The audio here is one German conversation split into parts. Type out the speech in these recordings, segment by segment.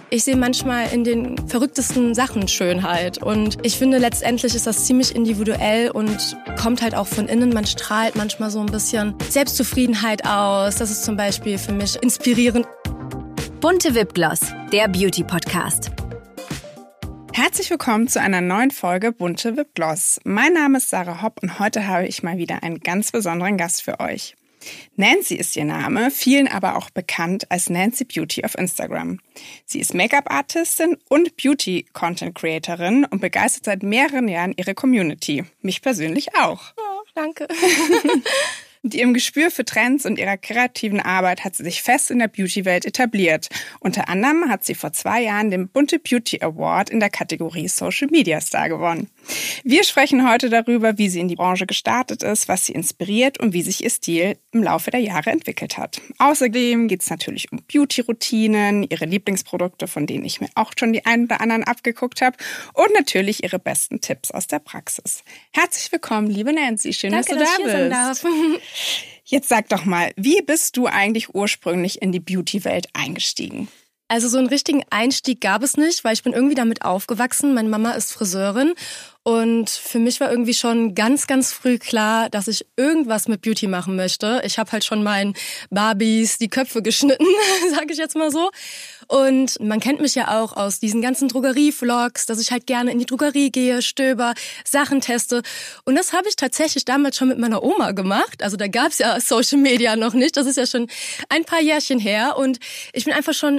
Ich sehe manchmal in den verrücktesten Sachen Schönheit und ich finde, letztendlich ist das ziemlich individuell und kommt halt auch von innen. Man strahlt manchmal so ein bisschen Selbstzufriedenheit aus. Das ist zum Beispiel für mich inspirierend. Bunte Lipgloss, der Beauty-Podcast. Herzlich willkommen zu einer neuen Folge Bunte Lipgloss. Mein Name ist Sarah Hopp und heute habe ich mal wieder einen ganz besonderen Gast für euch. Nancy ist ihr Name, vielen aber auch bekannt als Nancy Beauty auf Instagram. Sie ist Make-up-Artistin und Beauty-Content-Creatorin und begeistert seit mehreren Jahren ihre Community. Mich persönlich auch. Oh, danke. Mit ihrem Gespür für Trends und ihrer kreativen Arbeit hat sie sich fest in der Beauty-Welt etabliert. Unter anderem hat sie vor 2 Jahren den Bunte Beauty Award in der Kategorie Social Media Star gewonnen. Wir sprechen heute darüber, wie sie in die Branche gestartet ist, was sie inspiriert und wie sich ihr Stil im Laufe der Jahre entwickelt hat. Außerdem geht es natürlich um Beauty-Routinen, ihre Lieblingsprodukte, von denen ich mir auch schon die ein oder anderen abgeguckt habe, und natürlich ihre besten Tipps aus der Praxis. Herzlich willkommen, liebe Nancy. Schön, Danke, dass du da bist. Darf. Jetzt sag doch mal, wie bist du eigentlich ursprünglich in die Beauty-Welt eingestiegen? Also so einen richtigen Einstieg gab es nicht, weil ich bin irgendwie damit aufgewachsen. Meine Mama ist Friseurin und für mich war irgendwie schon ganz, ganz früh klar, dass ich irgendwas mit Beauty machen möchte. Ich habe halt schon meinen Barbies die Köpfe geschnitten, sage ich jetzt mal so. Und man kennt mich ja auch aus diesen ganzen Drogerie-Vlogs, dass ich halt gerne in die Drogerie gehe, stöber, Sachen teste. Und das habe ich tatsächlich damals schon mit meiner Oma gemacht. Also da gab's ja Social Media noch nicht. Das ist ja schon ein paar Jährchen her. Und ich bin einfach schon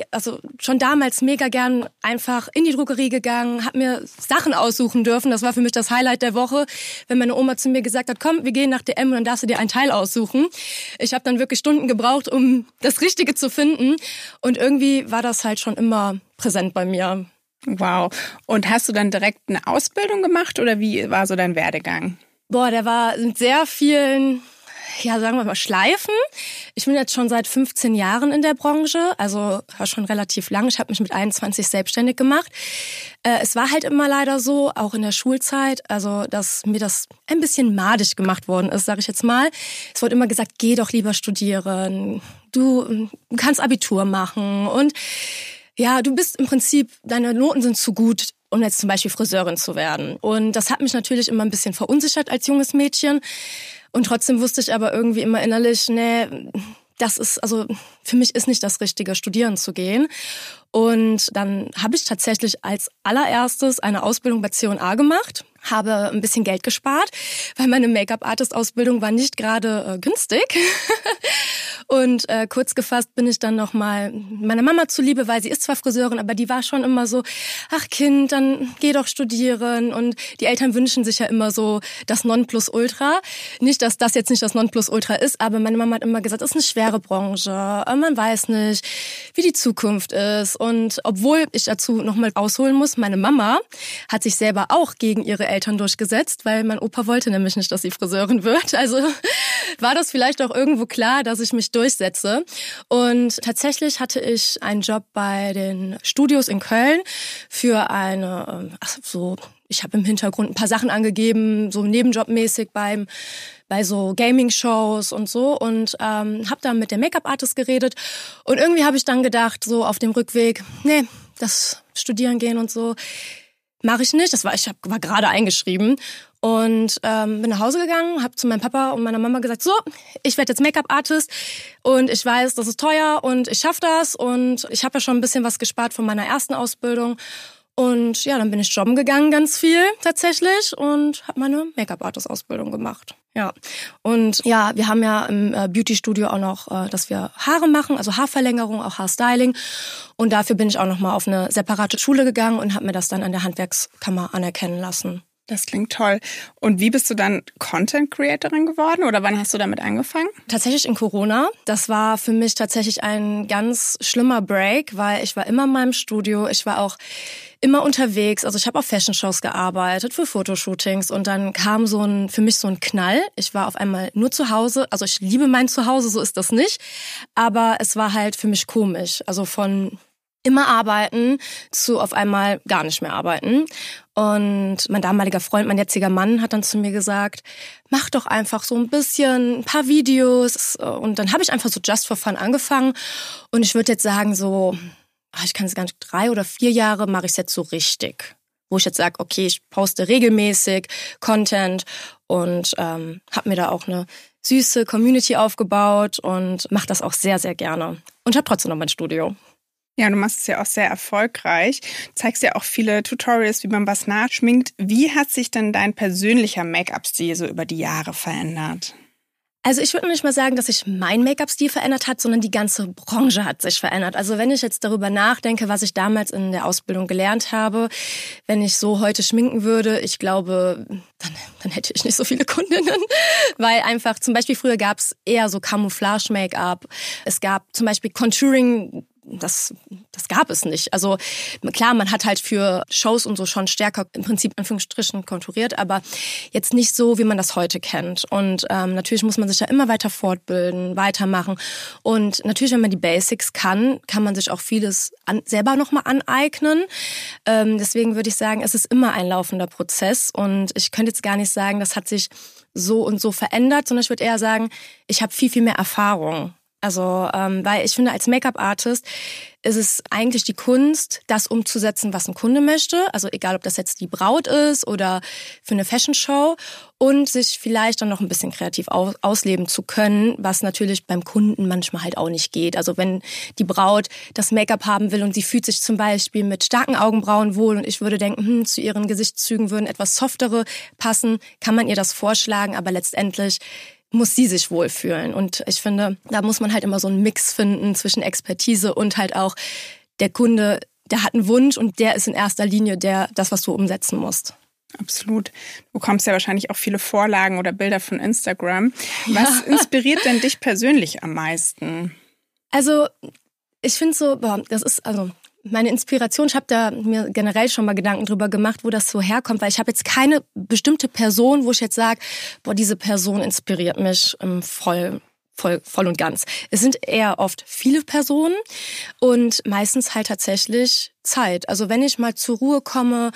damals mega gern einfach in die Drogerie gegangen, habe mir Sachen aussuchen dürfen. Das war für mich das Highlight der Woche, wenn meine Oma zu mir gesagt hat, komm, wir gehen nach DM und dann darfst du dir ein Teil aussuchen. Ich habe dann wirklich Stunden gebraucht, um das Richtige zu finden. Und irgendwie war das halt schon immer präsent bei mir. Wow. Und hast du dann direkt eine Ausbildung gemacht oder wie war so dein Werdegang? Der war mit sehr vielen, sagen wir mal, Schleifen. Ich bin jetzt schon seit 15 Jahren in der Branche, also war schon relativ lang. Ich habe mich mit 21 selbstständig gemacht. Es war halt immer leider so, auch in der Schulzeit, also dass mir das ein bisschen madig gemacht worden ist, sage ich jetzt mal. Es wurde immer gesagt, geh doch lieber studieren, du kannst Abitur machen und ja, du bist im Prinzip, deine Noten sind zu gut, um jetzt zum Beispiel Friseurin zu werden. Und das hat mich natürlich immer ein bisschen verunsichert als junges Mädchen. Und trotzdem wusste ich aber irgendwie immer innerlich, für mich ist nicht das Richtige, studieren zu gehen. Und dann habe ich tatsächlich als allererstes eine Ausbildung bei C&A gemacht, habe ein bisschen Geld gespart, weil meine Make-up-Artist-Ausbildung war nicht gerade günstig. Und kurz gefasst bin ich dann nochmal meiner Mama zuliebe, weil sie ist zwar Friseurin, aber die war schon immer so, ach Kind, dann geh doch studieren. Und die Eltern wünschen sich ja immer so das Nonplusultra. Nicht, dass das jetzt nicht das Nonplusultra ist, aber meine Mama hat immer gesagt, es ist eine schwere Branche, man weiß nicht, wie die Zukunft ist. Und obwohl ich dazu nochmal ausholen muss, meine Mama hat sich selber auch gegen ihre Eltern durchgesetzt, weil mein Opa wollte nämlich nicht, dass sie Friseurin wird. Also war das vielleicht auch irgendwo klar, dass ich mich durchsetze. Und tatsächlich hatte ich einen Job bei den Studios in Köln für ich habe im Hintergrund ein paar Sachen angegeben, so nebenjobmäßig bei so Gaming-Shows und so und habe da mit der Make-up-Artist geredet und irgendwie habe ich dann gedacht, so auf dem Rückweg, nee, das Studieren gehen und so mache ich nicht. Ich war gerade eingeschrieben und bin nach Hause gegangen, habe zu meinem Papa und meiner Mama gesagt, so, ich werde jetzt Make-up-Artist und ich weiß, das ist teuer und ich schaffe das und ich habe ja schon ein bisschen was gespart von meiner ersten Ausbildung. Und ja, dann bin ich jobben gegangen, ganz viel tatsächlich und habe meine Make-up-Artist-Ausbildung gemacht. Ja, und ja, wir haben ja im Beauty-Studio auch noch, dass wir Haare machen, also Haarverlängerung, auch Haarstyling. Und dafür bin ich auch nochmal auf eine separate Schule gegangen und habe mir das dann an der Handwerkskammer anerkennen lassen. Das klingt toll. Und wie bist du dann Content-Creatorin geworden oder wann hast du damit angefangen? Tatsächlich in Corona. Das war für mich tatsächlich ein ganz schlimmer Break, weil ich war immer in meinem Studio. Ich war auch immer unterwegs. Also ich habe auf Fashion-Shows gearbeitet, für Fotoshootings und dann kam für mich so ein Knall. Ich war auf einmal nur zu Hause. Also ich liebe mein Zuhause, so ist das nicht. Aber es war halt für mich komisch. Also von immer arbeiten zu auf einmal gar nicht mehr arbeiten. Und mein damaliger Freund, mein jetziger Mann, hat dann zu mir gesagt, mach doch einfach so ein paar Videos. Und dann habe ich einfach so just for fun angefangen. Und ich würde jetzt sagen, so ich kann es gar nicht, 3 oder 4 Jahre mache ich es jetzt so richtig. Wo ich jetzt sage, okay, ich poste regelmäßig Content und habe mir da auch eine süße Community aufgebaut und mache das auch sehr, sehr gerne. Und habe trotzdem noch mein Studio. Ja, du machst es ja auch sehr erfolgreich. Du zeigst ja auch viele Tutorials, wie man was nachschminkt. Wie hat sich denn dein persönlicher Make-up-Stil so über die Jahre verändert? Also ich würde nicht mal sagen, dass sich mein Make-up-Stil verändert hat, sondern die ganze Branche hat sich verändert. Also wenn ich jetzt darüber nachdenke, was ich damals in der Ausbildung gelernt habe, wenn ich so heute schminken würde, ich glaube, dann hätte ich nicht so viele Kundinnen. Weil einfach zum Beispiel früher gab es eher so Camouflage-Make-up. Es gab zum Beispiel Contouring. Das gab es nicht. Also klar, man hat halt für Shows und so schon stärker im Prinzip in Anführungsstrichen konturiert, aber jetzt nicht so, wie man das heute kennt. Und natürlich muss man sich ja immer weiter fortbilden, weitermachen. Und natürlich, wenn man die Basics kann man sich auch vieles selber nochmal aneignen. Deswegen würde ich sagen, es ist immer ein laufender Prozess. Und ich könnte jetzt gar nicht sagen, das hat sich so und so verändert, sondern ich würde eher sagen, ich habe viel, viel mehr Erfahrung. Also, weil ich finde, als Make-up-Artist ist es eigentlich die Kunst, das umzusetzen, was ein Kunde möchte. Also egal, ob das jetzt die Braut ist oder für eine Fashion-Show. Und sich vielleicht dann noch ein bisschen kreativ ausleben zu können, was natürlich beim Kunden manchmal halt auch nicht geht. Also wenn die Braut das Make-up haben will und sie fühlt sich zum Beispiel mit starken Augenbrauen wohl und ich würde denken, zu ihren Gesichtszügen würden etwas softere passen, kann man ihr das vorschlagen, aber letztendlich muss sie sich wohlfühlen. Und ich finde, da muss man halt immer so einen Mix finden zwischen Expertise und halt auch der Kunde, der hat einen Wunsch und der ist in erster Linie das, was du umsetzen musst. Absolut. Du bekommst ja wahrscheinlich auch viele Vorlagen oder Bilder von Instagram. Was inspiriert denn dich persönlich am meisten? Also ich finde so, das ist also meine Inspiration, ich habe da mir generell schon mal Gedanken drüber gemacht, wo das so herkommt, weil ich habe jetzt keine bestimmte Person, wo ich jetzt sage, diese Person inspiriert mich voll und ganz. Es sind eher oft viele Personen und meistens halt tatsächlich Zeit. Also wenn ich mal zur Ruhe komme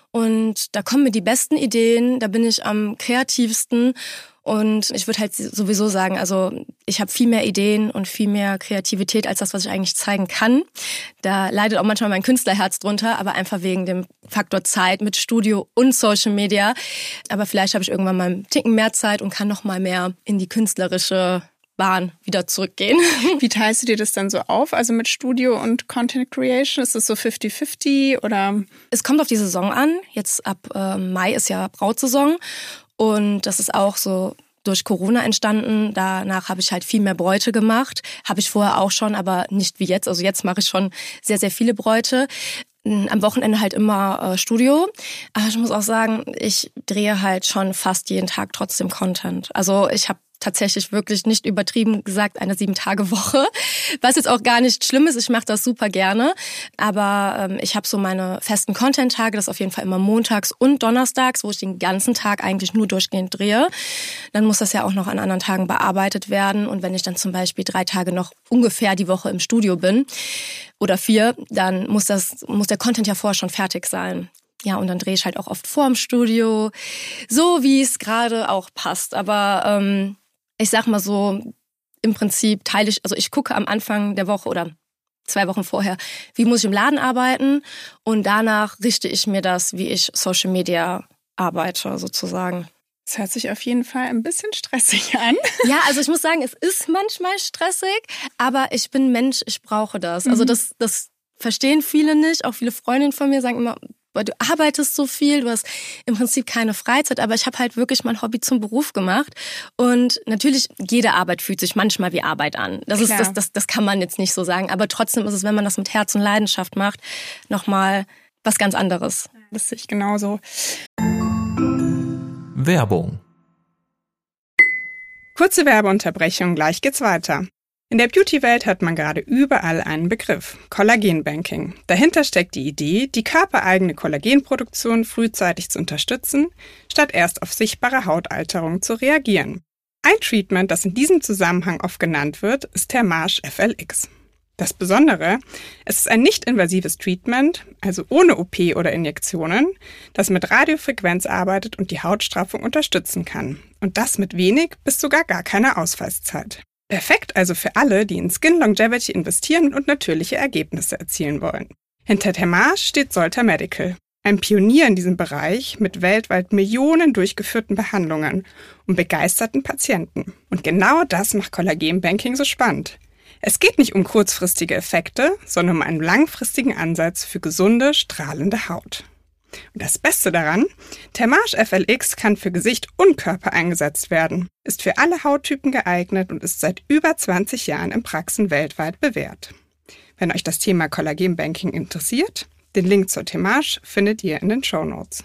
und da kommen mir die besten Ideen, da bin ich am kreativsten. Und ich würde halt sowieso sagen, also ich habe viel mehr Ideen und viel mehr Kreativität als das, was ich eigentlich zeigen kann. Da leidet auch manchmal mein Künstlerherz drunter, aber einfach wegen dem Faktor Zeit mit Studio und Social Media. Aber vielleicht habe ich irgendwann mal einen Ticken mehr Zeit und kann noch mal mehr in die künstlerische Bahn wieder zurückgehen. Wie teilst du dir das dann so auf? Also mit Studio und Content Creation? Ist das so 50-50 oder? Es kommt auf die Saison an. Jetzt ab Mai ist ja Brautsaison. Und das ist auch so durch Corona entstanden. Danach habe ich halt viel mehr Bräute gemacht. Habe ich vorher auch schon, aber nicht wie jetzt. Also jetzt mache ich schon sehr, sehr viele Bräute. Am Wochenende halt immer Studio. Aber ich muss auch sagen, ich drehe halt schon fast jeden Tag trotzdem Content. Also ich habe tatsächlich wirklich nicht übertrieben gesagt eine 7-Tage-Woche, was jetzt auch gar nicht schlimm ist. Ich mache das super gerne, aber ich habe so meine festen Content-Tage, das ist auf jeden Fall immer montags und donnerstags, wo ich den ganzen Tag eigentlich nur durchgehend drehe. Dann muss das ja auch noch an anderen Tagen bearbeitet werden und wenn ich dann zum Beispiel 3 Tage noch ungefähr die Woche im Studio bin oder 4, dann muss der Content ja vorher schon fertig sein. Ja, und dann drehe ich halt auch oft vorm Studio, so wie es gerade auch passt. Aber ich sag mal so, im Prinzip ich gucke am Anfang der Woche oder 2 Wochen vorher, wie muss ich im Laden arbeiten und danach richte ich mir das, wie ich Social Media arbeite sozusagen. Das hört sich auf jeden Fall ein bisschen stressig an. Ja, also ich muss sagen, es ist manchmal stressig, aber ich bin Mensch, ich brauche das. Also das verstehen viele nicht, auch viele Freundinnen von mir sagen immer, du arbeitest so viel, du hast im Prinzip keine Freizeit, aber ich habe halt wirklich mein Hobby zum Beruf gemacht und natürlich, jede Arbeit fühlt sich manchmal wie Arbeit an. Das kann man jetzt nicht so sagen, aber trotzdem ist es, wenn man das mit Herz und Leidenschaft macht, nochmal was ganz anderes. Das sehe ich genauso. Werbung. Kurze Werbeunterbrechung, gleich geht's weiter. In der Beauty-Welt hört man gerade überall einen Begriff, Kollagenbanking. Dahinter steckt die Idee, die körpereigene Kollagenproduktion frühzeitig zu unterstützen, statt erst auf sichtbare Hautalterung zu reagieren. Ein Treatment, das in diesem Zusammenhang oft genannt wird, ist Thermage FLX. Das Besondere, es ist ein nicht-invasives Treatment, also ohne OP oder Injektionen, das mit Radiofrequenz arbeitet und die Hautstraffung unterstützen kann. Und das mit wenig bis sogar gar keiner Ausfallszeit. Perfekt also für alle, die in Skin Longevity investieren und natürliche Ergebnisse erzielen wollen. Hinter Thermage steht Solta Medical, ein Pionier in diesem Bereich mit weltweit Millionen durchgeführten Behandlungen und begeisterten Patienten. Und genau das macht Kollagenbanking so spannend. Es geht nicht um kurzfristige Effekte, sondern um einen langfristigen Ansatz für gesunde, strahlende Haut. Und das Beste daran, Thermage FLX kann für Gesicht und Körper eingesetzt werden, ist für alle Hauttypen geeignet und ist seit über 20 Jahren in Praxen weltweit bewährt. Wenn euch das Thema Kollagenbanking interessiert, den Link zur Thermage findet ihr in den Shownotes.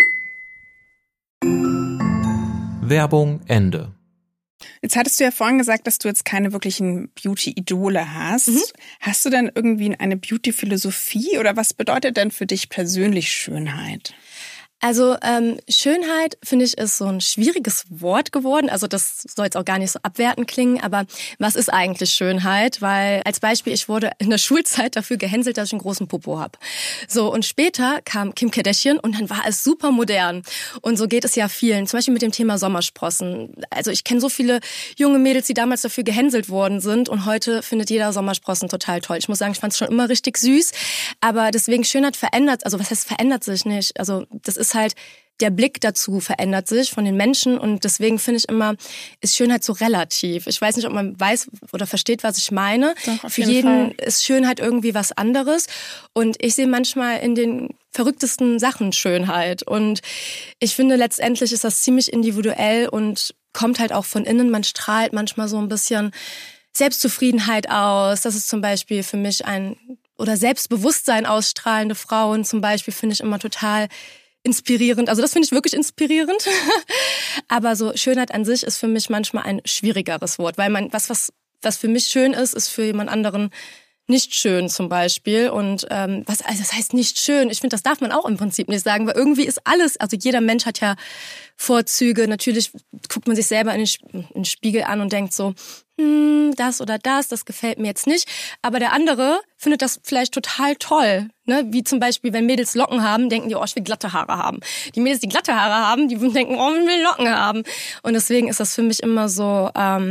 Werbung Ende. Jetzt hattest du ja vorhin gesagt, dass du jetzt keine wirklichen Beauty-Idole hast. Hast du denn irgendwie eine Beauty-Philosophie oder was bedeutet denn für dich persönlich Schönheit? Also Schönheit, finde ich, ist so ein schwieriges Wort geworden. Also das soll jetzt auch gar nicht so abwertend klingen, aber was ist eigentlich Schönheit? Weil als Beispiel, ich wurde in der Schulzeit dafür gehänselt, dass ich einen großen Popo habe. So, und später kam Kim Kardashian und dann war es super modern. Und so geht es ja vielen, zum Beispiel mit dem Thema Sommersprossen. Also ich kenne so viele junge Mädels, die damals dafür gehänselt worden sind und heute findet jeder Sommersprossen total toll. Ich muss sagen, ich fand es schon immer richtig süß, aber deswegen Schönheit verändert, also was heißt verändert sich nicht? Also das ist halt, der Blick dazu verändert sich von den Menschen und deswegen finde ich immer, ist Schönheit so relativ. Ich weiß nicht, ob man weiß oder versteht, was ich meine. Doch, für jeden ist Schönheit irgendwie was anderes und ich sehe manchmal in den verrücktesten Sachen Schönheit und ich finde, letztendlich ist das ziemlich individuell und kommt halt auch von innen. Man strahlt manchmal so ein bisschen Selbstzufriedenheit aus. Das ist zum Beispiel für mich oder Selbstbewusstsein ausstrahlende Frauen zum Beispiel finde ich immer total inspirierend. Also das finde ich wirklich inspirierend. Aber so Schönheit an sich ist für mich manchmal ein schwierigeres Wort, weil was für mich schön ist für jemand anderen nicht schön zum Beispiel. Und also das heißt nicht schön. Ich finde, das darf man auch im Prinzip nicht sagen, weil irgendwie ist alles, also jeder Mensch hat ja Vorzüge. Natürlich guckt man sich selber in den Spiegel an und denkt so, das oder das gefällt mir jetzt nicht. Aber der andere findet das vielleicht total toll. Ne? Wie zum Beispiel, wenn Mädels Locken haben, denken die, oh, ich will glatte Haare haben. Die Mädels, die glatte Haare haben, die denken, oh, ich will Locken haben. Und deswegen ist das für mich immer so,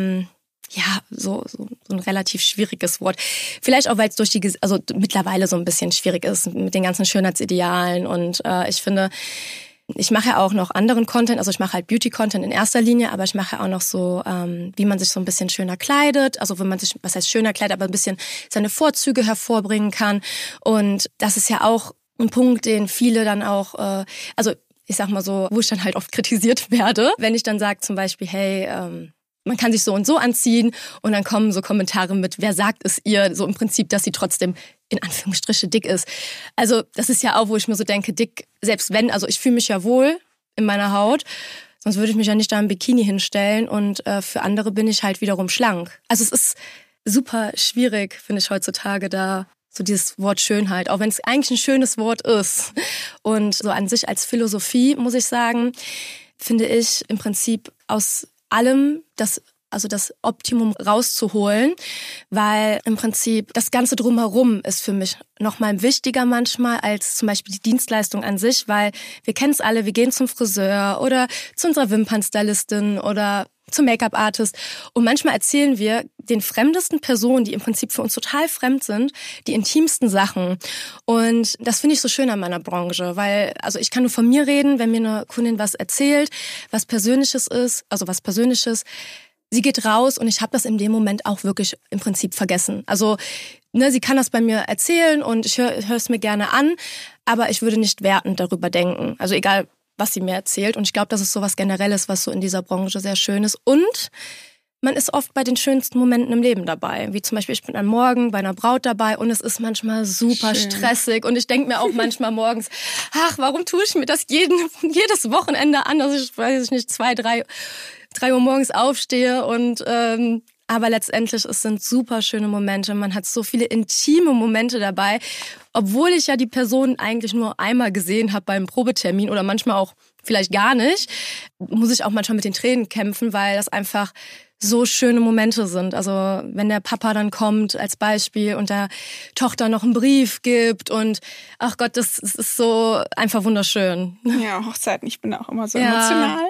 so ein relativ schwieriges Wort. Vielleicht auch, weil es also mittlerweile so ein bisschen schwierig ist mit den ganzen Schönheitsidealen. Und ich finde, ich mache ja auch noch anderen Content, also ich mache halt Beauty-Content in erster Linie, aber ich mache ja auch noch so, wie man sich so ein bisschen schöner kleidet, also wenn man sich, was heißt schöner kleidet, aber ein bisschen seine Vorzüge hervorbringen kann. Und das ist ja auch ein Punkt, den viele dann auch, also ich sag mal so, wo ich dann halt oft kritisiert werde, wenn ich dann sage zum Beispiel, hey, man kann sich so und so anziehen und dann kommen so Kommentare mit, wer sagt es ihr, so im Prinzip, dass sie trotzdem in Anführungsstriche dick ist. Also das ist ja auch, wo ich mir so denke, dick, selbst wenn, also ich fühle mich ja wohl in meiner Haut, sonst würde ich mich ja nicht da im Bikini hinstellen und für andere bin ich halt wiederum schlank. Also es ist super schwierig, finde ich heutzutage da, so dieses Wort Schönheit, auch wenn es eigentlich ein schönes Wort ist. Und so an sich als Philosophie, muss ich sagen, finde ich im Prinzip aus allem das Optimum rauszuholen, weil im Prinzip das Ganze drumherum ist für mich nochmal wichtiger manchmal als zum Beispiel die Dienstleistung an sich, weil wir kennen es alle, wir gehen zum Friseur oder zu unserer Wimpernstylistin oder zum Make-up-Artist und manchmal erzählen wir den fremdesten Personen, die im Prinzip für uns total fremd sind, die intimsten Sachen. Und das finde ich so schön an meiner Branche, weil also ich kann nur von mir reden, wenn mir eine Kundin was erzählt, was Persönliches ist, also was Persönliches, sie geht raus und ich habe das in dem Moment auch wirklich im Prinzip vergessen. Also sie kann das bei mir erzählen und ich höre es mir gerne an, aber ich würde nicht wertend darüber denken. Also egal, was sie mir erzählt. Und ich glaube, das ist so was Generelles, was so in dieser Branche sehr schön ist. Und man ist oft bei den schönsten Momenten im Leben dabei. Wie zum Beispiel, ich bin am Morgen bei einer Braut dabei und es ist manchmal super stressig. Und ich denke mir auch manchmal morgens, ach, warum tue ich mir das jedes Wochenende an, dass ich, weiß ich nicht, 2, 3 Uhr morgens aufstehe und aber letztendlich, es sind super schöne Momente. Man hat so viele intime Momente dabei, obwohl ich ja die Person eigentlich nur einmal gesehen habe beim Probetermin oder manchmal auch vielleicht gar nicht, muss ich auch manchmal mit den Tränen kämpfen, weil das einfach so schöne Momente sind. Also wenn der Papa dann kommt als Beispiel und der Tochter noch einen Brief gibt und ach Gott, das ist so einfach wunderschön. Ja, Hochzeiten, ich bin auch immer so emotional.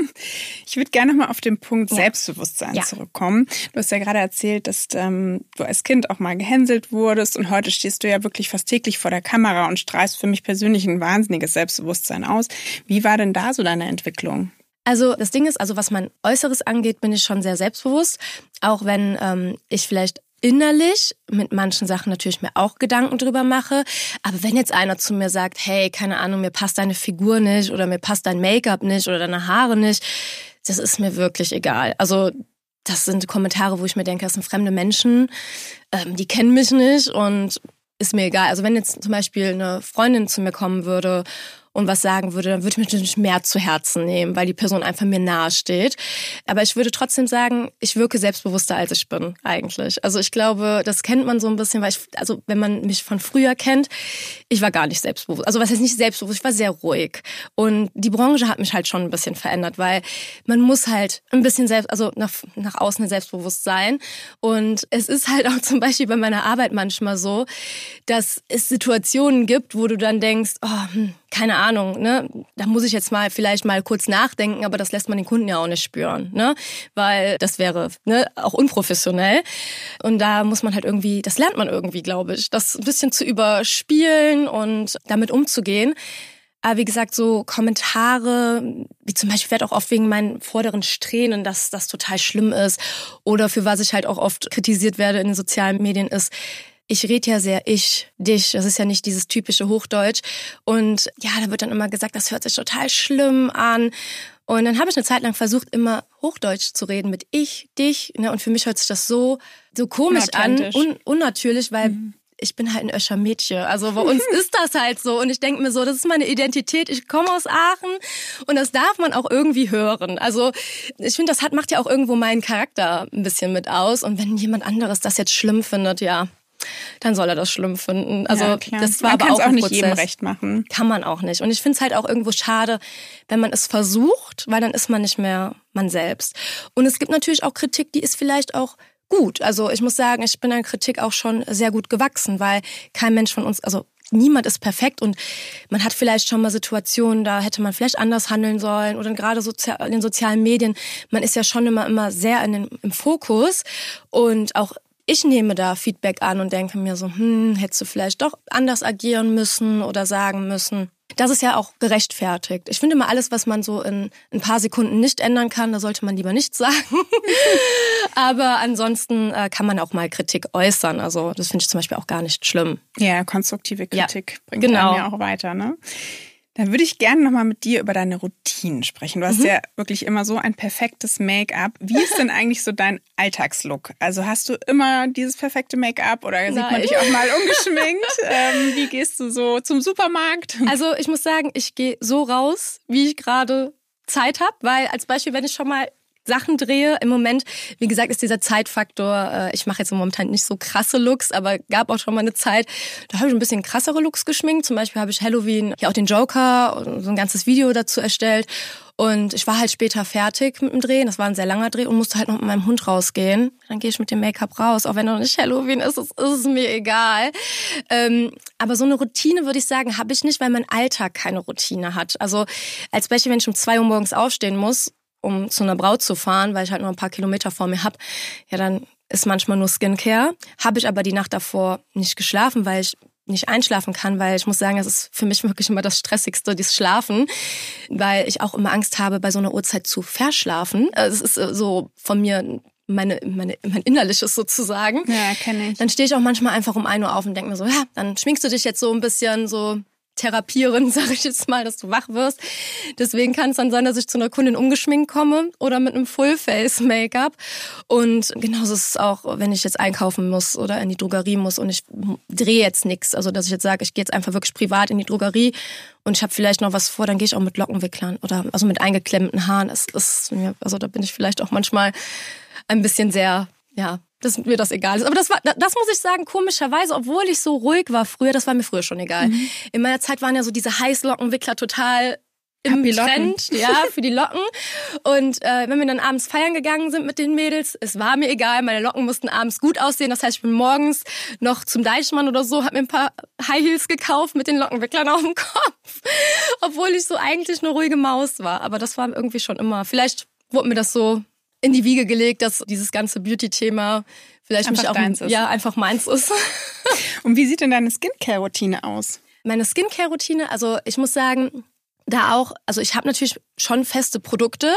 Ich würde gerne noch mal auf den Punkt Selbstbewusstsein zurückkommen. Du hast ja gerade erzählt, dass du als Kind auch mal gehänselt wurdest und heute stehst du ja wirklich fast täglich vor der Kamera und strahlst für mich persönlich ein wahnsinniges Selbstbewusstsein aus. Wie war denn da so deine Entwicklung? Also das Ding ist, also was mein Äußeres angeht, bin ich schon sehr selbstbewusst, auch wenn ich vielleicht innerlich mit manchen Sachen natürlich mir auch Gedanken drüber mache. Aber wenn jetzt einer zu mir sagt, hey, keine Ahnung, mir passt deine Figur nicht oder mir passt dein Make-up nicht oder deine Haare nicht, das ist mir wirklich egal. Also das sind Kommentare, wo ich mir denke, das sind fremde Menschen, die kennen mich nicht und ist mir egal. Also wenn jetzt zum Beispiel eine Freundin zu mir kommen würde und was sagen würde, dann würde ich mich natürlich mehr zu Herzen nehmen, weil die Person einfach mir nahe steht. Aber ich würde trotzdem sagen, ich wirke selbstbewusster, als ich bin eigentlich. Also ich glaube, das kennt man so ein bisschen, weil also wenn man mich von früher kennt, ich war gar nicht selbstbewusst. Also was heißt nicht selbstbewusst, ich war sehr ruhig. Und die Branche hat mich halt schon ein bisschen verändert, weil man muss halt ein bisschen nach außen selbstbewusst sein. Und es ist halt auch zum Beispiel bei meiner Arbeit manchmal so, dass es Situationen gibt, wo du dann denkst, keine Ahnung, ne, da muss ich jetzt vielleicht mal kurz nachdenken, aber das lässt man den Kunden ja auch nicht spüren, ne, weil das wäre, ne, auch unprofessionell. Und da muss man halt irgendwie, das lernt man irgendwie, glaube ich, das ein bisschen zu überspielen und damit umzugehen. Aber wie gesagt, so Kommentare, wie zum Beispiel, ich werde auch oft wegen meinen vorderen Strähnen, dass das total schlimm ist, oder für was ich halt auch oft kritisiert werde in den sozialen Medien ist, ich rede ja sehr ich, dich, das ist ja nicht dieses typische Hochdeutsch. Und ja, da wird dann immer gesagt, das hört sich total schlimm an. Und dann habe ich eine Zeit lang versucht, immer Hochdeutsch zu reden mit ich, dich. Ne? Und für mich hört sich das so komisch an, unnatürlich, weil ich bin halt ein Öscher Mädchen. Also bei uns ist das halt so. Und ich denke mir so, das ist meine Identität. Ich komme aus Aachen und das darf man auch irgendwie hören. Also ich finde, das macht ja auch irgendwo meinen Charakter ein bisschen mit aus. Und wenn jemand anderes das jetzt schlimm findet, ja, dann soll er das schlimm finden. Also ja, das war man aber auch ein nicht Prozess. Jedem recht machen. Kann man auch nicht. Und ich finde es halt auch irgendwo schade, wenn man es versucht, weil dann ist man nicht mehr man selbst. Und es gibt natürlich auch Kritik, die ist vielleicht auch gut. Also ich muss sagen, ich bin an Kritik auch schon sehr gut gewachsen, weil kein Mensch von uns, also niemand ist perfekt und man hat vielleicht schon mal Situationen, da hätte man vielleicht anders handeln sollen oder gerade in den sozialen Medien, man ist ja schon immer sehr im Fokus und auch ich nehme da Feedback an und denke mir so, hättest du vielleicht doch anders agieren müssen oder sagen müssen. Das ist ja auch gerechtfertigt. Ich finde immer alles, was man so in ein paar Sekunden nicht ändern kann, da sollte man lieber nichts sagen. Aber ansonsten kann man auch mal Kritik äußern. Also das finde ich zum Beispiel auch gar nicht schlimm. Ja, konstruktive Kritik bringt einen ja auch weiter, ne? Dann würde ich gerne nochmal mit dir über deine Routinen sprechen. Du hast ja wirklich immer so ein perfektes Make-up. Wie ist denn eigentlich so dein Alltagslook? Also hast du immer dieses perfekte Make-up oder sieht man dich auch mal ungeschminkt? Wie gehst du so zum Supermarkt? Also ich muss sagen, ich gehe so raus, wie ich gerade Zeit habe. Weil als Beispiel, wenn ich schon mal Sachen drehe. Im Moment, wie gesagt, ist dieser Zeitfaktor, ich mache jetzt momentan nicht so krasse Looks, aber gab auch schon mal eine Zeit, da habe ich ein bisschen krassere Looks geschminkt. Zum Beispiel habe ich Halloween ja auch den Joker und so ein ganzes Video dazu erstellt. Und ich war halt später fertig mit dem Drehen. Das war ein sehr langer Dreh und musste halt noch mit meinem Hund rausgehen. Dann gehe ich mit dem Make-up raus, auch wenn noch nicht Halloween ist, ist es mir egal. Aber so eine Routine, würde ich sagen, habe ich nicht, weil mein Alltag keine Routine hat. Also als Beispiel, wenn ich um 2 Uhr morgens aufstehen muss, um zu einer Braut zu fahren, weil ich halt noch ein paar Kilometer vor mir habe, ja, dann ist manchmal nur Skincare. Habe ich aber die Nacht davor nicht geschlafen, weil ich nicht einschlafen kann, weil ich muss sagen, das ist für mich wirklich immer das Stressigste, dieses Schlafen, weil ich auch immer Angst habe, bei so einer Uhrzeit zu verschlafen. Es ist so von mir mein Innerliches sozusagen. Ja, kenne ich. Dann stehe ich auch manchmal einfach um 1 Uhr auf und denke mir so, ja, dann schminkst du dich jetzt so ein bisschen so therapieren, sage ich jetzt mal, dass du wach wirst. Deswegen kann es dann sein, dass ich zu einer Kundin ungeschminkt komme oder mit einem Full-Face-Make-up. Und genauso ist es auch, wenn ich jetzt einkaufen muss oder in die Drogerie muss und ich drehe jetzt nichts. Also dass ich jetzt sage, ich gehe jetzt einfach wirklich privat in die Drogerie und ich habe vielleicht noch was vor, dann gehe ich auch mit Lockenwicklern oder also mit eingeklemmten Haaren. Also da bin ich vielleicht auch manchmal ein bisschen sehr, ja, dass mir das egal ist. Aber das muss ich sagen, komischerweise, obwohl ich so ruhig war früher, das war mir früher schon egal. In meiner Zeit waren ja so diese Heißlockenwickler total im Trend, ja, für die Locken. Und wenn wir dann abends feiern gegangen sind mit den Mädels, es war mir egal, meine Locken mussten abends gut aussehen. Das heißt, ich bin morgens noch zum Deichmann oder so, habe mir ein paar High Heels gekauft mit den Lockenwicklern auf dem Kopf. Obwohl ich so eigentlich eine ruhige Maus war. Aber das war irgendwie schon immer, vielleicht wurde mir das so in die Wiege gelegt, dass dieses ganze Beauty-Thema vielleicht einfach mich auch deins ist. Ja, einfach meins ist. Und wie sieht denn deine Skincare-Routine aus? Meine Skincare-Routine, also ich muss sagen, da auch, also ich habe natürlich schon feste Produkte,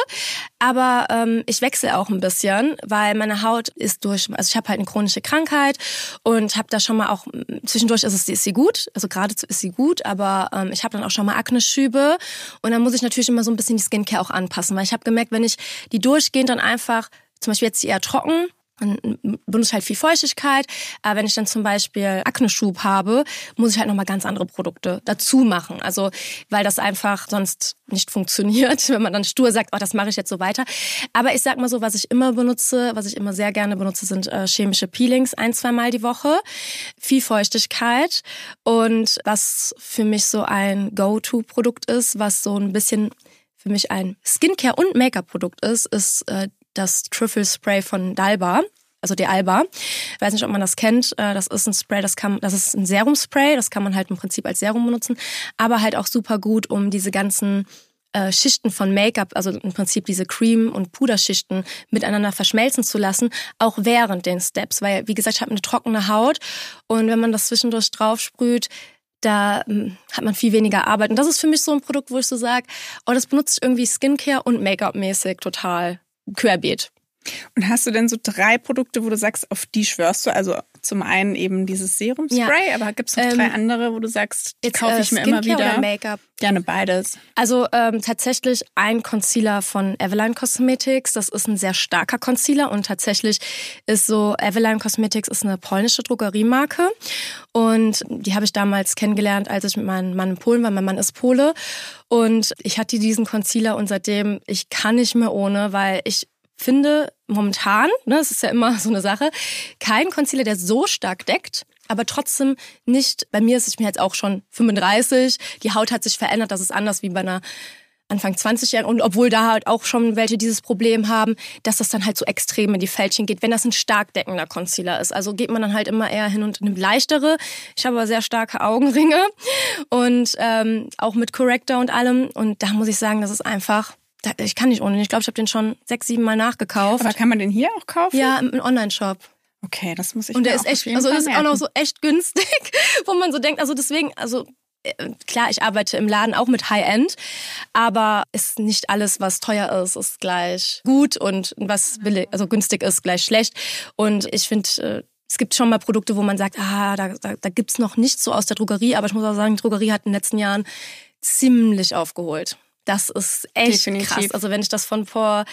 aber ich wechsle auch ein bisschen, weil meine Haut ist also ich habe halt eine chronische Krankheit und habe da schon mal auch, zwischendurch ist sie gut, also gerade ist sie gut, aber ich habe dann auch schon mal Akne-Schübe und dann muss ich natürlich immer so ein bisschen die Skincare auch anpassen, weil ich habe gemerkt, wenn ich die durchgehend dann einfach, zum Beispiel jetzt die eher trocken, dann benutze halt viel Feuchtigkeit. Aber wenn ich dann zum Beispiel Akne-Schub habe, muss ich halt nochmal ganz andere Produkte dazu machen. Also, weil das einfach sonst nicht funktioniert, wenn man dann stur sagt, oh, das mache ich jetzt so weiter. Aber ich sag mal so, was ich immer sehr gerne benutze, sind chemische Peelings 1-2 Mal die Woche. Viel Feuchtigkeit. Und was für mich so ein Go-To-Produkt ist, was so ein bisschen für mich ein Skincare- und Make-up-Produkt ist das Trüffel Spray von Dalba, also die Alba. Ich weiß nicht, ob man das kennt. Das ist ein Spray, das ist ein Serumspray, das kann man halt im Prinzip als Serum benutzen, aber halt auch super gut, um diese ganzen Schichten von Make-up, also im Prinzip diese Cream- und Puderschichten miteinander verschmelzen zu lassen, auch während den Steps, weil, wie gesagt, ich habe eine trockene Haut und wenn man das zwischendurch draufsprüht, da hat man viel weniger Arbeit. Und das ist für mich so ein Produkt, wo ich so sage, oh, das benutze ich irgendwie Skincare und Make-up-mäßig total querbeet. Und hast du denn so 3 Produkte, wo du sagst, auf die schwörst du? Also zum einen eben dieses Serumspray, ja. Aber gibt es noch 3 andere, wo du sagst, die kaufe ich mir immer wieder? Oder Make-up? Gerne beides. Also tatsächlich ein Concealer von Eveline Cosmetics. Das ist ein sehr starker Concealer und tatsächlich ist so, Eveline Cosmetics ist eine polnische Drogeriemarke und die habe ich damals kennengelernt, als ich mit meinem Mann in Polen war. Mein Mann ist Pole und ich hatte diesen Concealer und seitdem, ich kann nicht mehr ohne, weil ich finde momentan, das ist ja immer so eine Sache, kein Concealer, der so stark deckt, aber trotzdem nicht, bei mir ist ich bin jetzt auch schon 35, die Haut hat sich verändert, das ist anders wie bei einer Anfang 20-Jährigen und obwohl da halt auch schon welche dieses Problem haben, dass das dann halt so extrem in die Fältchen geht, wenn das ein stark deckender Concealer ist. Also geht man dann halt immer eher hin und nimmt leichtere. Ich habe aber sehr starke Augenringe und auch mit Corrector und allem und da muss ich sagen, das ist einfach... Ich kann nicht ohne. Ich glaube, ich habe den schon 6-7 Mal nachgekauft. Aber kann man den hier auch kaufen? Ja, im Online-Shop. Okay, das muss ich und der mir ist auch echt, also das ist auch noch so echt günstig, wo man so denkt, also deswegen, also klar, ich arbeite im Laden auch mit High-End, aber ist nicht alles, was teuer ist gleich gut und was billig, also günstig ist, gleich schlecht. Und ich finde, es gibt schon mal Produkte, wo man sagt, da gibt's noch nichts so aus der Drogerie, aber ich muss auch sagen, die Drogerie hat in den letzten Jahren ziemlich aufgeholt. Das ist echt Definitiv. Krass. Also wenn ich das von vor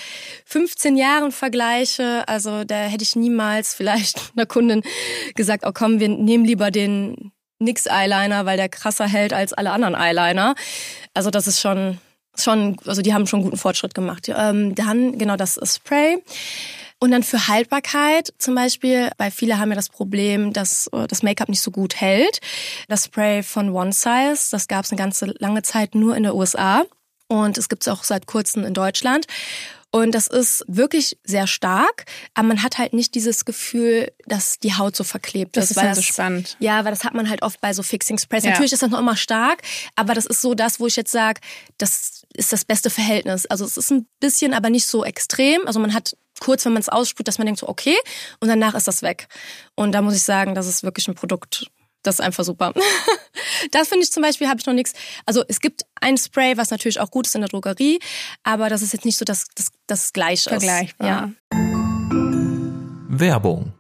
15 Jahren vergleiche, also da hätte ich niemals vielleicht einer Kundin gesagt, oh komm, wir nehmen lieber den NYX Eyeliner, weil der krasser hält als alle anderen Eyeliner. Also das ist schon, also die haben schon guten Fortschritt gemacht. Dann, genau, das Spray. Und dann für Haltbarkeit zum Beispiel, weil viele haben ja das Problem, dass das Make-up nicht so gut hält. Das Spray von One Size, das gab es eine ganze lange Zeit nur in der USA. Und es gibt es auch seit kurzem in Deutschland. Und das ist wirklich sehr stark, aber man hat halt nicht dieses Gefühl, dass die Haut so verklebt ist. Das ist ja so spannend. Ja, weil das hat man halt oft bei so Fixing Sprays. Ja. Natürlich ist das noch immer stark, aber das ist so das, wo ich jetzt sage, das ist das beste Verhältnis. Also es ist ein bisschen, aber nicht so extrem. Also man hat kurz, wenn man es aussprüht, dass man denkt so, okay, und danach ist das weg. Und da muss ich sagen, das ist wirklich ein Produkt, das ist einfach super. Das finde ich zum Beispiel, habe ich noch nichts. Also es gibt ein Spray, was natürlich auch gut ist in der Drogerie, aber das ist jetzt nicht so, dass das gleich ist. Vergleichbar. Ja. Werbung.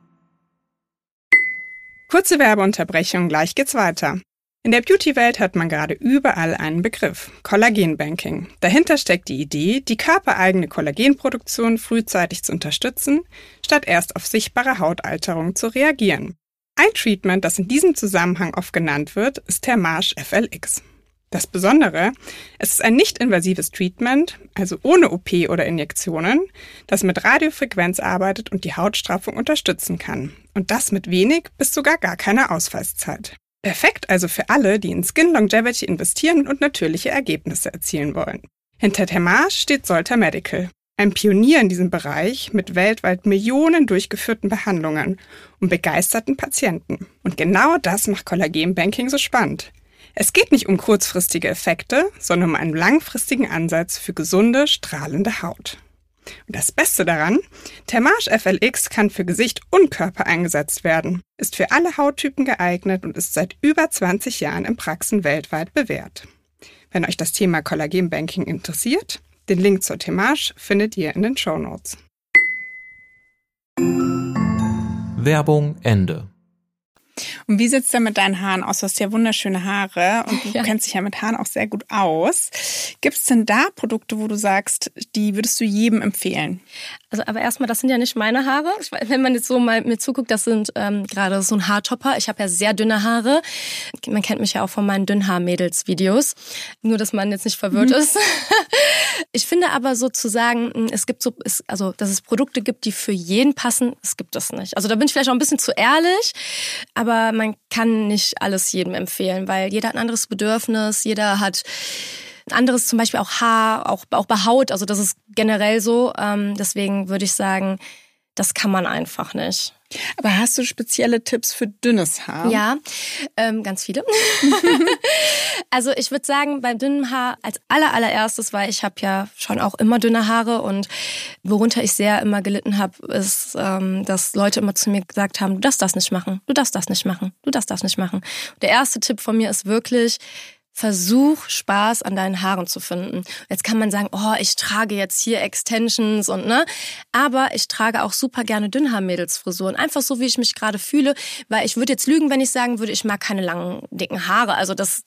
Kurze Werbeunterbrechung, gleich geht's weiter. In der Beauty-Welt hört man gerade überall einen Begriff: Kollagenbanking. Dahinter steckt die Idee, die körpereigene Kollagenproduktion frühzeitig zu unterstützen, statt erst auf sichtbare Hautalterung zu reagieren. Ein Treatment, das in diesem Zusammenhang oft genannt wird, ist Thermage FLX. Das Besondere, es ist ein nicht-invasives Treatment, also ohne OP oder Injektionen, das mit Radiofrequenz arbeitet und die Hautstraffung unterstützen kann. Und das mit wenig bis sogar gar keiner Ausfallszeit. Perfekt also für alle, die in Skin Longevity investieren und natürliche Ergebnisse erzielen wollen. Hinter Thermage steht Solta Medical, ein Pionier in diesem Bereich mit weltweit Millionen durchgeführten Behandlungen und begeisterten Patienten. Und genau das macht Kollagenbanking so spannend. Es geht nicht um kurzfristige Effekte, sondern um einen langfristigen Ansatz für gesunde, strahlende Haut. Und das Beste daran, Thermage FLX kann für Gesicht und Körper eingesetzt werden, ist für alle Hauttypen geeignet und ist seit über 20 Jahren in Praxen weltweit bewährt. Wenn euch das Thema Kollagenbanking interessiert, den Link zur Thermage findet ihr in den Shownotes. Werbung Ende. Und wie sieht es denn mit deinen Haaren aus? Du hast ja wunderschöne Haare und du kennst dich ja mit Haaren auch sehr gut aus. Gibt es denn da Produkte, wo du sagst, die würdest du jedem empfehlen? Also aber erstmal, das sind ja nicht meine Haare. Wenn man jetzt so mal mir zuguckt, das sind gerade so ein Haartopper. Ich habe ja sehr dünne Haare. Man kennt mich ja auch von meinen Dünnhaar-Mädels-Videos. Nur, dass man jetzt nicht verwirrt ist. Ich finde aber sozusagen, es gibt dass es Produkte gibt, die für jeden passen, das gibt es nicht. Also da bin ich vielleicht auch ein bisschen zu ehrlich, aber man kann nicht alles jedem empfehlen, weil jeder hat ein anderes Bedürfnis, jeder hat ein anderes, zum Beispiel auch Haar, auch bei Haut, also das ist generell so. Deswegen würde ich sagen, das kann man einfach nicht. Aber hast du spezielle Tipps für dünnes Haar? Ja, ganz viele. Also ich würde sagen, bei dünnem Haar als allererstes, weil ich habe ja schon auch immer dünne Haare und worunter ich sehr immer gelitten habe, ist, dass Leute immer zu mir gesagt haben, du darfst das nicht machen, du darfst das nicht machen, du darfst das nicht machen. Und der erste Tipp von mir ist wirklich, versuch Spaß an deinen Haaren zu finden. Jetzt kann man sagen, oh, ich trage jetzt hier Extensions und aber ich trage auch super gerne Dünnhaar-Mädelsfrisuren. Einfach so, wie ich mich gerade fühle, weil ich würde jetzt lügen, wenn ich sagen würde, ich mag keine langen, dicken Haare. Also das.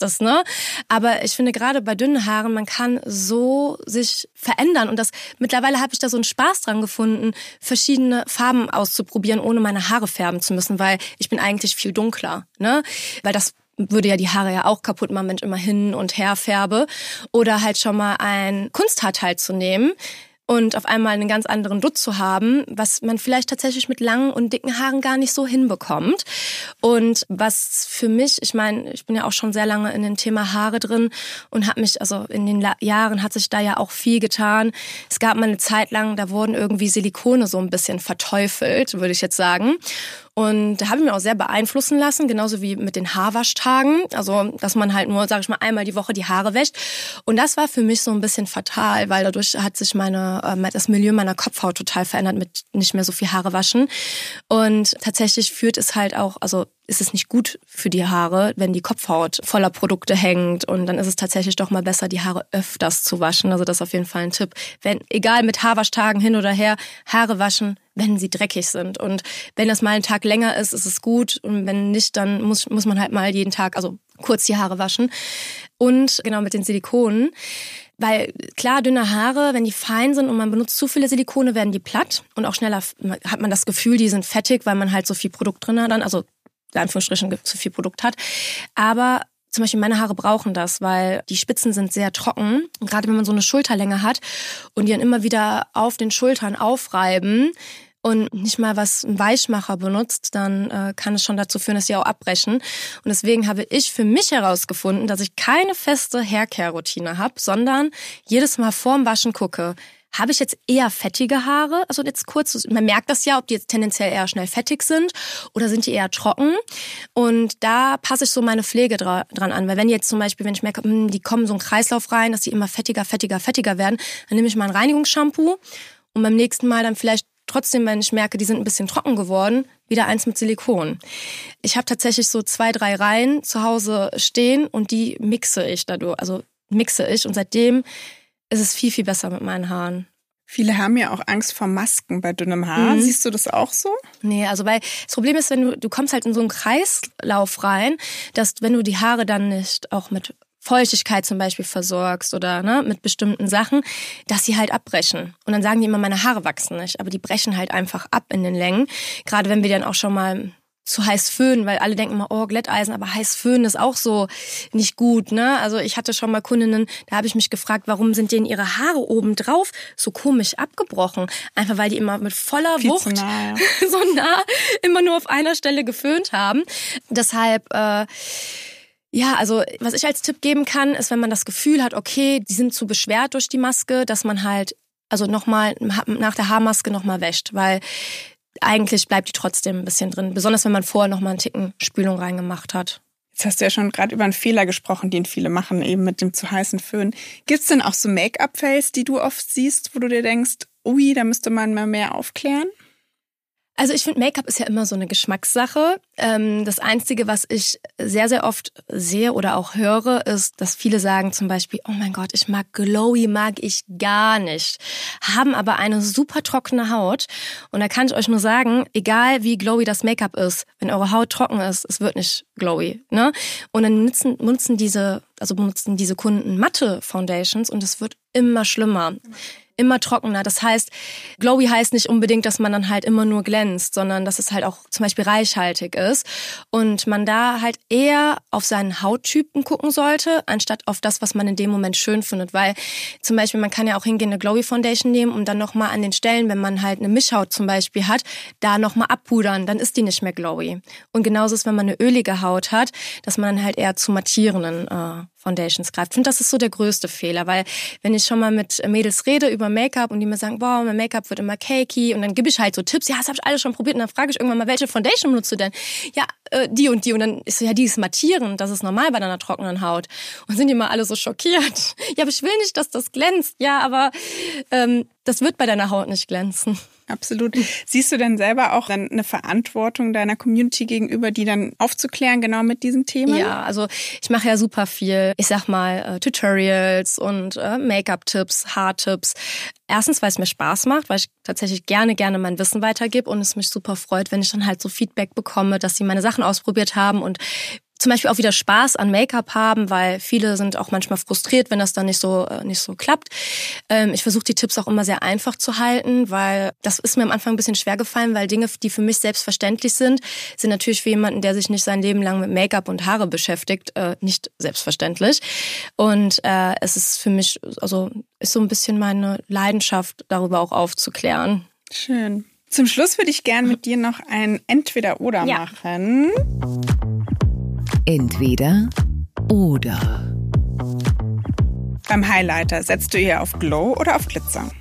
Aber ich finde gerade bei dünnen Haaren, man kann so sich verändern und mittlerweile habe ich da so einen Spaß dran gefunden, verschiedene Farben auszuprobieren, ohne meine Haare färben zu müssen, weil ich bin eigentlich viel dunkler, weil das würde ja die Haare ja auch kaputt machen, wenn ich immer hin und her färbe. Oder halt schon mal ein Kunsthaarteil zu nehmen und auf einmal einen ganz anderen Dutt zu haben, was man vielleicht tatsächlich mit langen und dicken Haaren gar nicht so hinbekommt. Und was für mich, ich meine, ich bin ja auch schon sehr lange in dem Thema Haare drin und habe mich, also in den Jahren hat sich da ja auch viel getan. Es gab mal eine Zeit lang, da wurden irgendwie Silikone so ein bisschen verteufelt, würde ich jetzt sagen. Und da habe ich mich auch sehr beeinflussen lassen, genauso wie mit den Haarwaschtagen. Also, dass man halt nur, sage ich mal, einmal die Woche die Haare wäscht. Und das war für mich so ein bisschen fatal, weil dadurch hat sich das Milieu meiner Kopfhaut total verändert mit nicht mehr so viel Haare waschen. Und tatsächlich führt es halt auch, also ist es nicht gut für die Haare, wenn die Kopfhaut voller Produkte hängt. Und dann ist es tatsächlich doch mal besser, die Haare öfters zu waschen. Also das ist auf jeden Fall ein Tipp. Egal mit Haarwaschtagen hin oder her, Haare waschen, wenn sie dreckig sind. Und wenn das mal ein Tag länger ist, ist es gut. Und wenn nicht, dann muss man halt mal jeden Tag, also kurz die Haare waschen. Und genau mit den Silikonen. Weil klar, dünne Haare, wenn die fein sind und man benutzt zu viele Silikone, werden die platt. Und auch schneller hat man das Gefühl, die sind fettig, weil man halt so viel Produkt drin hat. Also in Anführungsstrichen zu viel Produkt hat. Aber zum Beispiel meine Haare brauchen das, weil die Spitzen sind sehr trocken. Und gerade wenn man so eine Schulterlänge hat und die dann immer wieder auf den Schultern aufreiben und nicht mal einen Weichmacher benutzt, dann kann es schon dazu führen, dass sie auch abbrechen. Und deswegen habe ich für mich herausgefunden, dass ich keine feste Haircare-Routine habe, sondern jedes Mal vorm Waschen gucke, habe ich jetzt eher fettige Haare? Also jetzt kurz, man merkt das ja, ob die jetzt tendenziell eher schnell fettig sind oder sind die eher trocken. Und da passe ich so meine Pflege dran an. Weil wenn ich merke, die kommen so einen Kreislauf rein, dass die immer fettiger werden, dann nehme ich mal ein Reinigungsshampoo und beim nächsten Mal dann vielleicht trotzdem, wenn ich merke, die sind ein bisschen trocken geworden, wieder eins mit Silikon. Ich habe tatsächlich so 2, 3 Reihen zu Hause stehen und die mixe ich und seitdem ist es viel, viel besser mit meinen Haaren. Viele haben ja auch Angst vor Masken bei dünnem Haar. Siehst du das auch so? Nee, also weil das Problem ist, wenn du kommst halt in so einen Kreislauf rein, dass wenn du die Haare dann nicht auch mit Feuchtigkeit zum Beispiel versorgst oder mit bestimmten Sachen, dass sie halt abbrechen. Und dann sagen die immer, meine Haare wachsen nicht, aber die brechen halt einfach ab in den Längen. Gerade wenn wir dann auch schon mal zu heiß föhnen, weil alle denken immer, oh, Glätteisen, aber heiß föhnen ist auch so nicht gut, ne? Also ich hatte schon mal Kundinnen, da habe ich mich gefragt, warum sind denen ihre Haare oben drauf so komisch abgebrochen? Einfach weil die immer mit voller Wucht so nah immer nur auf einer Stelle geföhnt haben. Deshalb, also was ich als Tipp geben kann, ist, wenn man das Gefühl hat, okay, die sind zu beschwert durch die Maske, dass man halt nochmal nach der Haarmaske nochmal wäscht, weil eigentlich bleibt die trotzdem ein bisschen drin. Besonders wenn man vorher noch mal einen Ticken Spülung reingemacht hat. Jetzt hast du ja schon gerade über einen Fehler gesprochen, den viele machen, eben mit dem zu heißen Föhn. Gibt's denn auch so Make-up-Fails, die du oft siehst, wo du dir denkst, ui, da müsste man mal mehr aufklären? Also ich finde, Make-up ist ja immer so eine Geschmackssache. Das Einzige, was ich sehr, sehr oft sehe oder auch höre, ist, dass viele sagen zum Beispiel, oh mein Gott, ich mag Glowy, mag ich gar nicht. Haben aber eine super trockene Haut. Und da kann ich euch nur sagen, egal wie glowy das Make-up ist, wenn eure Haut trocken ist, es wird nicht glowy, ne? Und dann benutzen diese Kunden matte Foundations und es wird immer schlimmer. Immer trockener. Das heißt, glowy heißt nicht unbedingt, dass man dann halt immer nur glänzt, sondern dass es halt auch zum Beispiel reichhaltig ist und man da halt eher auf seinen Hauttypen gucken sollte, anstatt auf das, was man in dem Moment schön findet, weil zum Beispiel man kann ja auch hingehen, eine Glowy Foundation nehmen und dann nochmal an den Stellen, wenn man halt eine Mischhaut zum Beispiel hat, da nochmal abpudern, dann ist die nicht mehr glowy. Und genauso ist, wenn man eine ölige Haut hat, dass man dann halt eher zu mattierenden Foundations greift. Ich finde, das ist so der größte Fehler, weil wenn ich schon mal mit Mädels rede über Make-up und die mir sagen, boah, mein Make-up wird immer cakey und dann gebe ich halt so Tipps, ja, das habe ich alles schon probiert und dann frage ich irgendwann mal, welche Foundation benutzt du denn? Ja, die und die und dann ist so, ja, die ist mattierend, das ist normal bei deiner trockenen Haut. Und sind die mal alle so schockiert. Ja, aber ich will nicht, dass das glänzt. Ja, aber das wird bei deiner Haut nicht glänzen. Absolut. Siehst du denn selber auch dann eine Verantwortung deiner Community gegenüber, die dann aufzuklären, genau mit diesen Themen? Ja, also ich mache ja super viel, ich sag mal, Tutorials und Make-up-Tipps, Haartipps. Erstens, weil es mir Spaß macht, weil ich tatsächlich gerne mein Wissen weitergebe und es mich super freut, wenn ich dann halt so Feedback bekomme, dass sie meine Sachen ausprobiert haben und zum Beispiel auch wieder Spaß an Make-up haben, weil viele sind auch manchmal frustriert, wenn das dann nicht so klappt. Ich versuche die Tipps auch immer sehr einfach zu halten, weil das ist mir am Anfang ein bisschen schwer gefallen, weil Dinge, die für mich selbstverständlich sind natürlich für jemanden, der sich nicht sein Leben lang mit Make-up und Haare beschäftigt, nicht selbstverständlich. Und es ist für mich, also ist so ein bisschen meine Leidenschaft, darüber auch aufzuklären. Schön. Zum Schluss würde ich gern mit dir noch ein Entweder-Oder machen. Entweder oder. Beim Highlighter setzt du eher auf Glow oder auf Glitzer?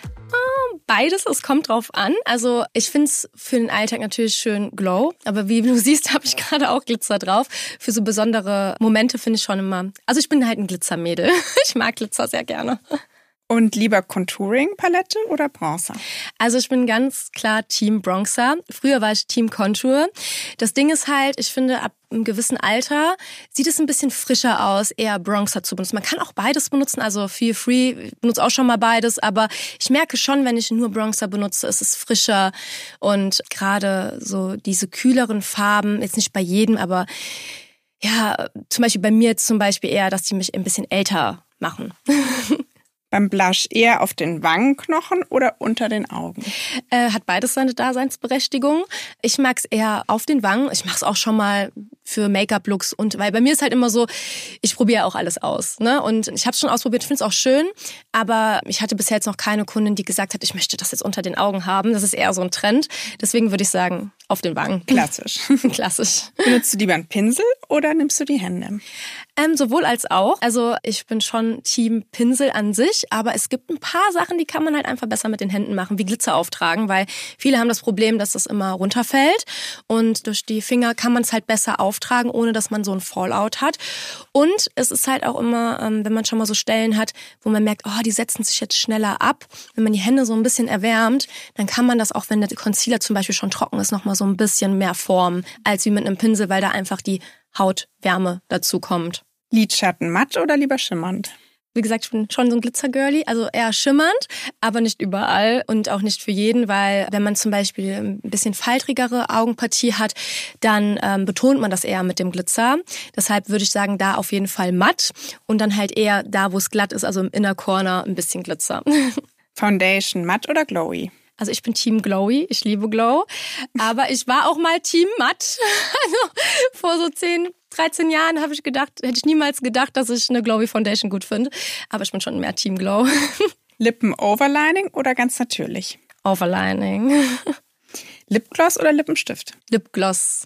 Beides, es kommt drauf an. Also ich finde es für den Alltag natürlich schön Glow, aber wie du siehst, habe ich gerade auch Glitzer drauf. Für so besondere Momente finde ich schon immer, also ich bin halt ein Glitzermädel. Ich mag Glitzer sehr gerne. Und lieber Contouring-Palette oder Bronzer? Also ich bin ganz klar Team Bronzer. Früher war ich Team Contour. Das Ding ist halt, ich finde, ab einem gewissen Alter sieht es ein bisschen frischer aus, eher Bronzer zu benutzen. Man kann auch beides benutzen, also feel free, ich benutze auch schon mal beides, aber ich merke schon, wenn ich nur Bronzer benutze, ist es frischer und gerade so diese kühleren Farben, jetzt nicht bei jedem, aber ja, zum Beispiel bei mir jetzt zum Beispiel eher, dass die mich ein bisschen älter machen. Beim Blush eher auf den Wangenknochen oder unter den Augen? Hat beides seine Daseinsberechtigung. Ich mag es eher auf den Wangen. Ich mache es auch schon mal für Make-up-Looks und weil bei mir ist halt immer so, ich probiere auch alles aus, ne? Und ich habe es schon ausprobiert, ich finde es auch schön, aber ich hatte bisher jetzt noch keine Kundin, die gesagt hat, ich möchte das jetzt unter den Augen haben. Das ist eher so ein Trend. Deswegen würde ich sagen, auf den Wangen. Klassisch. Klassisch. Benutzt du lieber einen Pinsel oder nimmst du die Hände? Sowohl als auch. Also ich bin schon Team Pinsel an sich, aber es gibt ein paar Sachen, die kann man halt einfach besser mit den Händen machen, wie Glitzer auftragen, weil viele haben das Problem, dass das immer runterfällt und durch die Finger kann man es halt besser auftragen, ohne dass man so einen Fallout hat. Und es ist halt auch immer, wenn man schon mal so Stellen hat, wo man merkt, oh, die setzen sich jetzt schneller ab. Wenn man die Hände so ein bisschen erwärmt, dann kann man das auch, wenn der Concealer zum Beispiel schon trocken ist, nochmal so ein bisschen mehr formen, als wie mit einem Pinsel, weil da einfach die Hautwärme dazu kommt. Lidschatten matt oder lieber schimmernd? Wie gesagt, ich bin schon so ein Glitzergirlie, also eher schimmernd, aber nicht überall und auch nicht für jeden, weil wenn man zum Beispiel ein bisschen faltrigere Augenpartie hat, dann betont man das eher mit dem Glitzer. Deshalb würde ich sagen, da auf jeden Fall matt und dann halt eher da, wo es glatt ist, also im Inner Corner ein bisschen Glitzer. Foundation matt oder glowy? Also ich bin Team Glowy, ich liebe Glow. Aber ich war auch mal Team Matt. Also vor so 10, 13 Jahren hätte ich niemals gedacht, dass ich eine Glowy Foundation gut finde. Aber ich bin schon mehr Team Glow. Lippen-Overlining oder ganz natürlich? Overlining. Lipgloss oder Lippenstift? Lipgloss.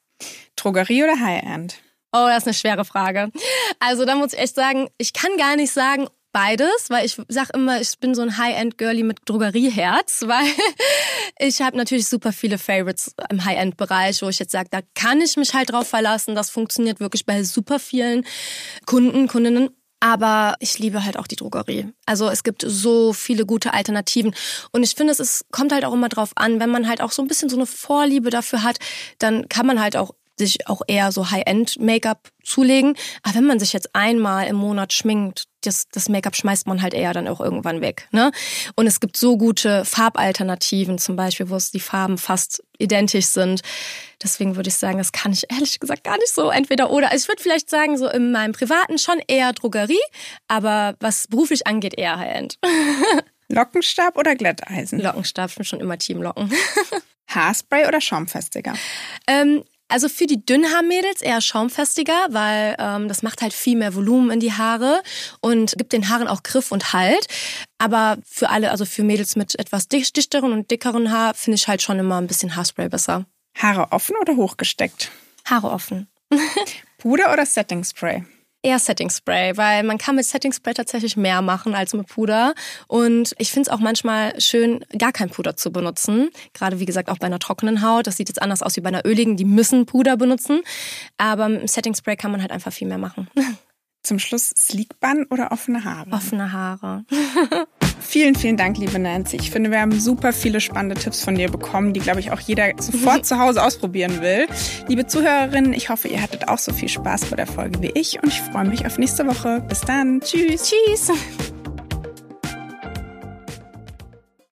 Drogerie oder High-End? Oh, das ist eine schwere Frage. Also da muss ich echt sagen, ich kann gar nicht sagen beides, weil ich sag immer, ich bin so ein High-End-Girlie mit Drogerieherz, weil ich habe natürlich super viele Favorites im High-End-Bereich, wo ich jetzt sage, da kann ich mich halt drauf verlassen. Das funktioniert wirklich bei super vielen Kundinnen. Aber ich liebe halt auch die Drogerie. Also es gibt so viele gute Alternativen. Und ich finde, es kommt halt auch immer drauf an, wenn man halt auch so ein bisschen so eine Vorliebe dafür hat, dann kann man halt auch sich auch eher so High-End-Make-up zulegen. Aber wenn man sich jetzt einmal im Monat schminkt, das Make-up schmeißt man halt eher dann auch irgendwann weg, ne? Und es gibt so gute Farbalternativen zum Beispiel, wo es die Farben fast identisch sind. Deswegen würde ich sagen, das kann ich ehrlich gesagt gar nicht so entweder oder. Also ich würde vielleicht sagen, so in meinem Privaten schon eher Drogerie, aber was beruflich angeht, eher High-End. Lockenstab oder Glätteisen? Lockenstab, ich bin schon immer Team Locken. Haarspray oder Schaumfestiger? Also für die Dünnhaarmädels eher schaumfestiger, weil das macht halt viel mehr Volumen in die Haare und gibt den Haaren auch Griff und Halt. Aber für alle, also für Mädels mit etwas dichteren und dickeren Haar, finde ich halt schon immer ein bisschen Haarspray besser. Haare offen oder hochgesteckt? Haare offen. Puder oder Setting Spray? Eher Setting Spray, weil man kann mit Setting Spray tatsächlich mehr machen als mit Puder. Und ich finde es auch manchmal schön, gar kein Puder zu benutzen. Gerade wie gesagt auch bei einer trockenen Haut. Das sieht jetzt anders aus wie bei einer öligen, die müssen Puder benutzen. Aber mit Setting Spray kann man halt einfach viel mehr machen. Zum Schluss Sleek Bun oder offene Haare? Offene Haare. Vielen, vielen Dank, liebe Nancy. Ich finde, wir haben super viele spannende Tipps von dir bekommen, die, glaube ich, auch jeder sofort zu Hause ausprobieren will. Liebe Zuhörerinnen, ich hoffe, ihr hattet auch so viel Spaß bei der Folge wie ich und ich freue mich auf nächste Woche. Bis dann. Tschüss. Tschüss.